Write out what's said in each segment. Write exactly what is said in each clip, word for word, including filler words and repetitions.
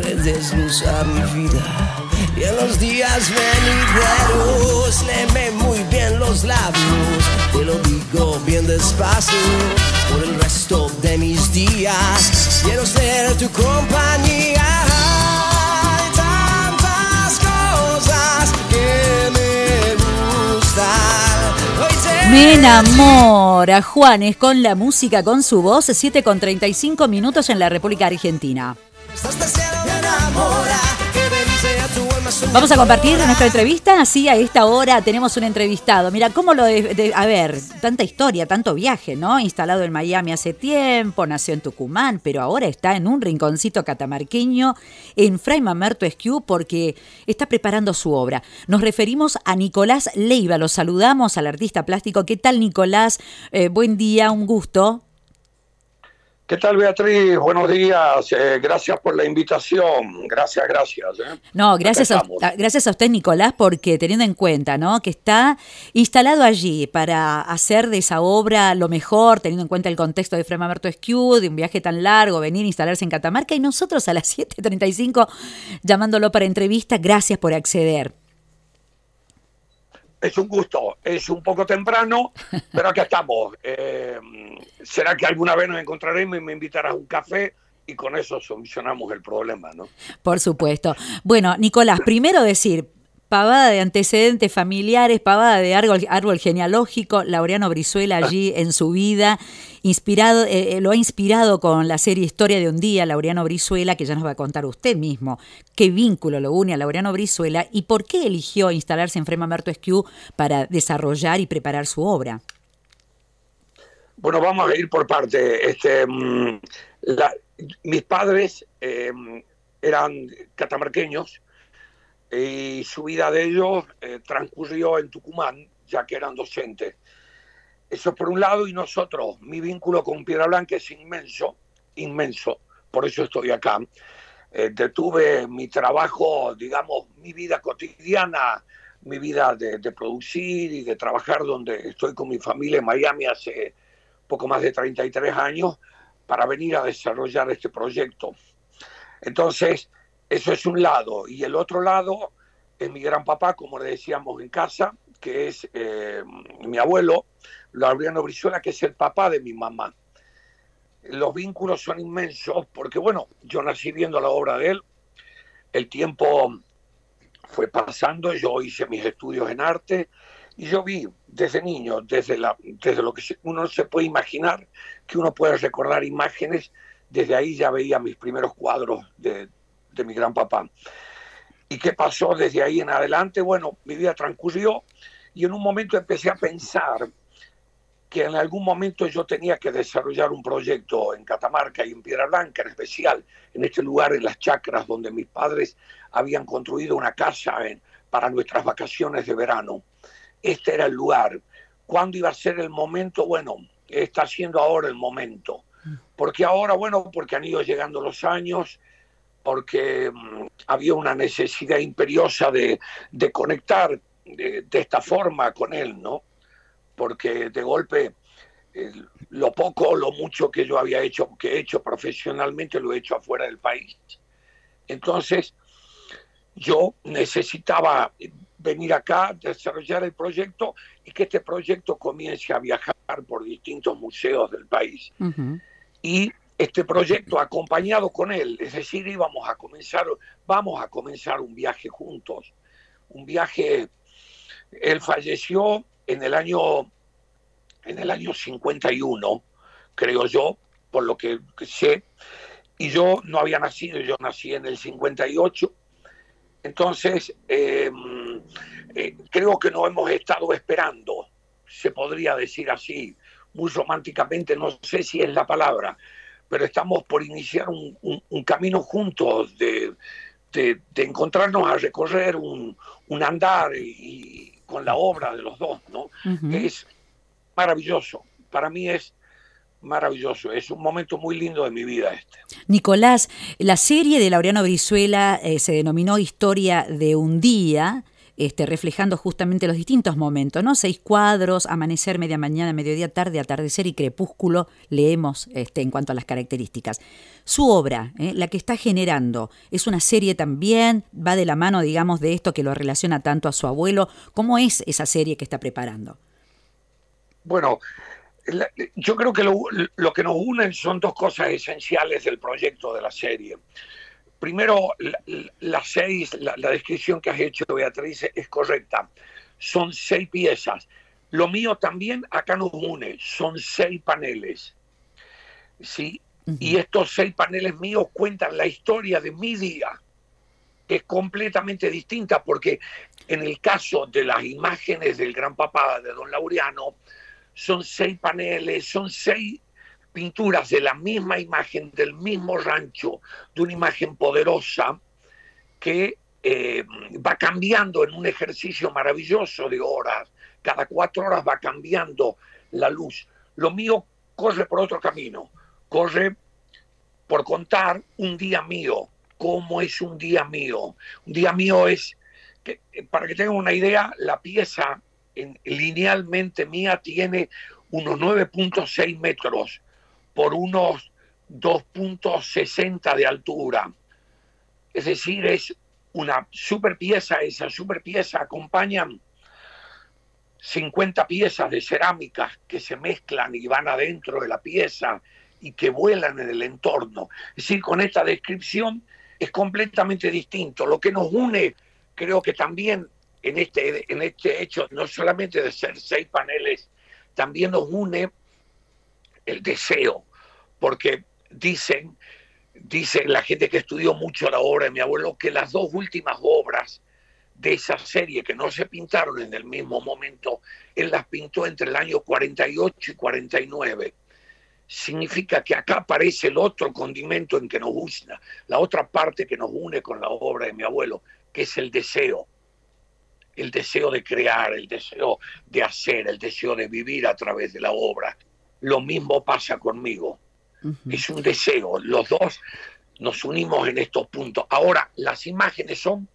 des luz a mi vida. Y en los días venideros, léeme muy bien los labios. Te lo digo bien despacio, por el resto de mis días. Quiero ser tu compañía. Hay tantas cosas que me gustan. Hoy te Me enamora Juanes con la música, con su voz. Siete con treinta y cinco minutos en la República Argentina. Vamos a compartir nuestra entrevista. Así a esta hora tenemos un entrevistado. Mira, cómo lo de, de, a ver, tanta historia, tanto viaje, ¿no? Instalado en Miami hace tiempo, nació en Tucumán, pero ahora está en un rinconcito catamarqueño en Fray Mamerto Esquiú porque está preparando su obra. Nos referimos a Nicolás Leiva. Lo saludamos al artista plástico. ¿Qué tal, Nicolás? Eh, buen día, un gusto. ¿Qué tal, Beatriz? Buenos días. Eh, gracias por la invitación. Gracias, gracias. ¿eh? No, gracias a, gracias a usted, Nicolás, porque teniendo en cuenta, ¿no?, que está instalado allí para hacer de esa obra lo mejor, teniendo en cuenta el contexto de Fray Mamerto Esquiú, de un viaje tan largo, venir a instalarse en Catamarca, y nosotros a las siete treinta y cinco llamándolo para entrevista. Gracias por acceder. Es un gusto, es un poco temprano, pero acá estamos. Eh, será que alguna vez nos encontraremos y me invitarás a un café y con eso solucionamos el problema, ¿no? Por supuesto. Bueno, Nicolás, primero decir, pavada de antecedentes familiares, pavada de árbol, árbol genealógico, Laureano Brizuela allí en su vida, inspirado, eh, lo ha inspirado con la serie Historia de un día, Laureano Brizuela, que ya nos va a contar usted mismo qué vínculo lo une a Laureano Brizuela y por qué eligió instalarse en Fray Mamerto Esquiú para desarrollar y preparar su obra. Bueno, vamos a ir por parte. Este, la, mis padres eh, eran catamarqueños, y su vida de ellos eh, transcurrió en Tucumán, ya que eran docentes. Eso por un lado, y nosotros, mi vínculo con Piedra Blanca es inmenso, inmenso, por eso estoy acá. Eh, detuve mi trabajo, digamos, mi vida cotidiana, mi vida de, de producir y de trabajar, donde estoy con mi familia en Miami hace poco más de treinta y tres años, para venir a desarrollar este proyecto. Entonces, eso es un lado. Y el otro lado es mi gran papá, como le decíamos en casa, que es eh, mi abuelo, Laureano Brizuela, que es el papá de mi mamá. Los vínculos son inmensos porque, bueno, yo nací viendo la obra de él. El tiempo fue pasando, yo hice mis estudios en arte y yo vi desde niño, desde, la, desde lo que uno se puede imaginar, que uno puede recordar imágenes, desde ahí ya veía mis primeros cuadros de de mi gran papá. ¿Y qué pasó desde ahí en adelante? Bueno, mi vida transcurrió y en un momento empecé a pensar que en algún momento yo tenía que desarrollar un proyecto en Catamarca y en Piedra Blanca, en especial en este lugar, en las chacras, donde mis padres habían construido una casa en, para nuestras vacaciones de verano. Este era el lugar. ¿Cuándo iba a ser el momento? Bueno, está siendo ahora el momento. ¿Por qué ahora? Bueno, porque han ido llegando los años, porque um, había una necesidad imperiosa de, de conectar de, de esta forma con él, ¿no? Porque de golpe eh, lo poco o lo mucho que yo había hecho, que he hecho profesionalmente, lo he hecho afuera del país. Entonces, yo necesitaba venir acá, desarrollar el proyecto y que este proyecto comience a viajar por distintos museos del país. Uh-huh. Y este proyecto acompañado con él, es decir, íbamos a comenzar, vamos a comenzar un viaje juntos, un viaje. Él falleció en el año, en el año cincuenta y uno, creo yo, por lo que sé, y yo no había nacido, yo nací en el cincuenta y ocho, entonces eh, eh, creo que no hemos estado esperando, se podría decir así, muy románticamente, no sé si es la palabra, pero estamos por iniciar un, un, un camino juntos de, de, de encontrarnos a recorrer un, un andar y, y con la obra de los dos, ¿no? Uh-huh. Es maravilloso, para mí es maravilloso, es un momento muy lindo de mi vida este. Nicolás, la serie de Laureano Brizuela eh, se denominó Historia de un día, este, reflejando justamente los distintos momentos, ¿no? Seis cuadros, amanecer, media mañana, mediodía, tarde, atardecer y crepúsculo, leemos este, en cuanto a las características. Su obra, ¿eh? la que está generando, es una serie también, va de la mano, digamos, de esto que lo relaciona tanto a su abuelo. ¿Cómo es esa serie que está preparando? Bueno, la, yo creo que lo, lo que nos unen son dos cosas esenciales del proyecto de la serie. Primero, la, la seis, la, la descripción que has hecho, Beatriz, es correcta. Son seis piezas. Lo mío también acá nos une, son seis paneles. ¿Sí? Uh-huh. Y estos seis paneles míos cuentan la historia de mi día, que es completamente distinta, porque en el caso de las imágenes del gran papá de don Laureano, son seis paneles, son seis pinturas de la misma imagen, del mismo rancho, de una imagen poderosa que eh, va cambiando en un ejercicio maravilloso de horas. Cada cuatro horas va cambiando la luz. Lo mío corre por otro camino, corre por contar un día mío. ¿Cómo es un día mío? Un día mío es, que, para que tengan una idea, la pieza en, linealmente mía tiene unos nueve punto seis metros por unos dos punto sesenta de altura. Es decir, es una super pieza. Esa super pieza acompañan cincuenta piezas de cerámica que se mezclan y van adentro de la pieza y que vuelan en el entorno. Es decir, con esta descripción es completamente distinto. Lo que nos une, creo que también en este, en este hecho, no solamente de ser seis paneles, también nos une el deseo, porque dicen, dice la gente que estudió mucho la obra de mi abuelo, que las dos últimas obras de esa serie, que no se pintaron en el mismo momento, él las pintó entre el año cuarenta y ocho y cuarenta y nueve. Significa que acá aparece el otro condimento en que nos une, la otra parte que nos une con la obra de mi abuelo, que es el deseo. El deseo de crear, el deseo de hacer, el deseo de vivir a través de la obra. Lo mismo pasa conmigo. Uh-huh. Es un deseo. Los dos nos unimos en estos puntos. Ahora, las imágenes son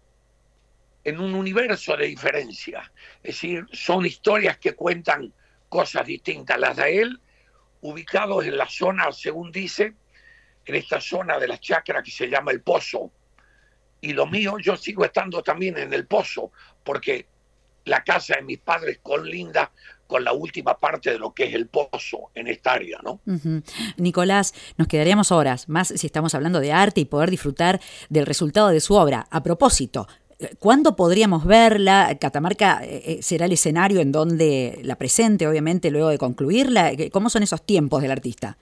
en un universo de diferencia. Es decir, son historias que cuentan cosas distintas. Las de él, ubicados en la zona, según dice, en esta zona de la chacra que se llama El Pozo. Y lo mío, yo sigo estando también en El Pozo, porque la casa de mis padres colinda con la última parte de lo que es El Pozo en esta área, ¿no? Uh-huh. Nicolás, nos quedaríamos horas, más si estamos hablando de arte y poder disfrutar del resultado de su obra. A propósito, ¿cuándo podríamos verla? Catamarca eh, será el escenario en donde la presente, obviamente, luego de concluirla. ¿Cómo son esos tiempos del artista?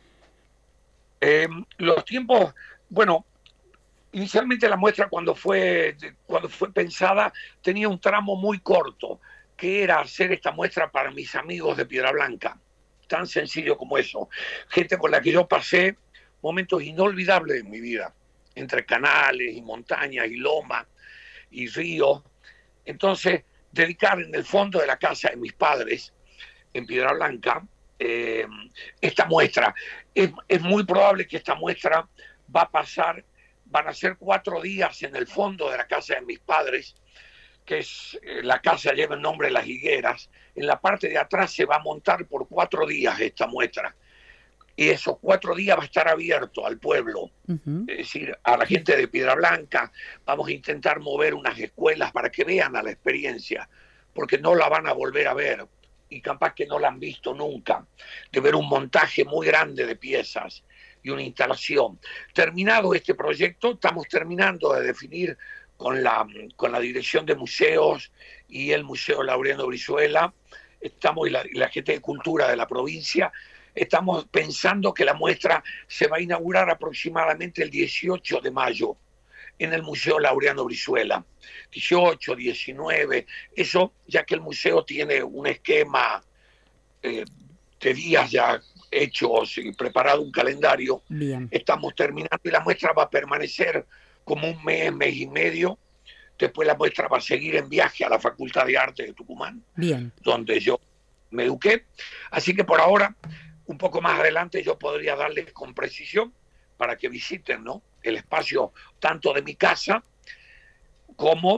Eh, los tiempos, bueno, inicialmente la muestra cuando fue, cuando fue pensada tenía un tramo muy corto, que era hacer esta muestra para mis amigos de Piedra Blanca. Tan sencillo como eso. Gente con la que yo pasé momentos inolvidables en mi vida, entre canales y montañas y lomas y ríos. Entonces, dedicar en el fondo de la casa de mis padres, en Piedra Blanca, eh, esta muestra. Es, es muy probable que esta muestra va a pasar, van a ser cuatro días en el fondo de la casa de mis padres, que es eh, la casa lleva el nombre de Las Higueras. En la parte de atrás se va a montar por cuatro días esta muestra. Y esos cuatro días va a estar abierto al pueblo, uh-huh. Es decir, a la gente de Piedra Blanca. Vamos a intentar mover unas escuelas para que vean a la experiencia, porque no la van a volver a ver, y capaz que no la han visto nunca, de ver un montaje muy grande de piezas y una instalación. Terminado este proyecto, estamos terminando de definir con la, con la Dirección de Museos y el Museo Laureano Brizuela, estamos y la, y la gente de Cultura de la provincia, estamos pensando que la muestra se va a inaugurar aproximadamente el dieciocho de mayo en el Museo Laureano Brizuela. dieciocho, diecinueve, eso ya que el museo tiene un esquema eh, de días ya hechos y preparado un calendario. Bien. Estamos terminando y la muestra va a permanecer como un mes, mes y medio. Después la muestra va a seguir en viaje a la Facultad de Arte de Tucumán, Bien. Donde yo me eduqué. Así que por ahora, un poco más adelante, yo podría darles con precisión para que visiten, ¿no?, el espacio tanto de mi casa como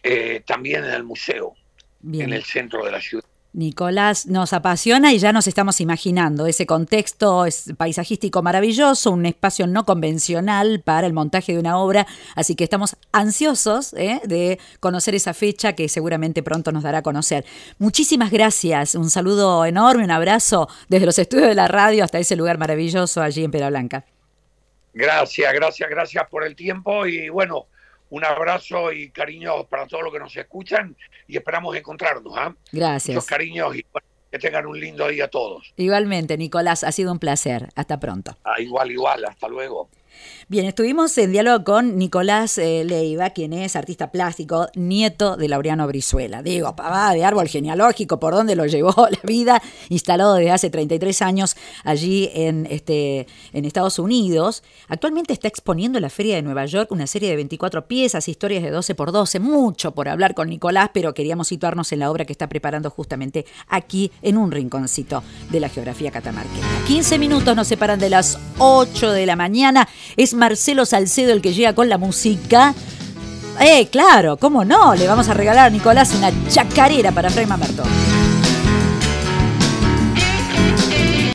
eh, también en el museo, Bien. en el centro de la ciudad. Nicolás, nos apasiona y ya nos estamos imaginando ese contexto paisajístico maravilloso, un espacio no convencional para el montaje de una obra, así que estamos ansiosos ¿eh? de conocer esa fecha que seguramente pronto nos dará a conocer. Muchísimas gracias, un saludo enorme, un abrazo desde los estudios de la radio hasta ese lugar maravilloso allí en Piedra Blanca. Gracias, gracias, gracias por el tiempo y bueno, un abrazo y cariños para todos los que nos escuchan y esperamos encontrarnos. ¿eh? Gracias. Muchos cariños y bueno, que tengan un lindo día todos. Igualmente, Nicolás, ha sido un placer. Hasta pronto. Ah, igual, igual. Hasta luego. Bien, estuvimos en diálogo con Nicolás eh, Leiva, quien es artista plástico, nieto de Laureano Brizuela. Digo, papá de árbol genealógico, por donde lo llevó la vida, instalado desde hace treinta y tres años allí en, este, en Estados Unidos. Actualmente está exponiendo en la Feria de Nueva York una serie de veinticuatro piezas, historias de doce por doce, mucho por hablar con Nicolás, pero queríamos situarnos en la obra que está preparando justamente aquí en un rinconcito de la geografía catamarqueña. quince minutos nos separan de las ocho de la mañana. Es Marcelo Salcedo el que llega con la música. Eh, claro, ¿cómo no? Le vamos a regalar a Nicolás una chacarera para Fray Mamerto.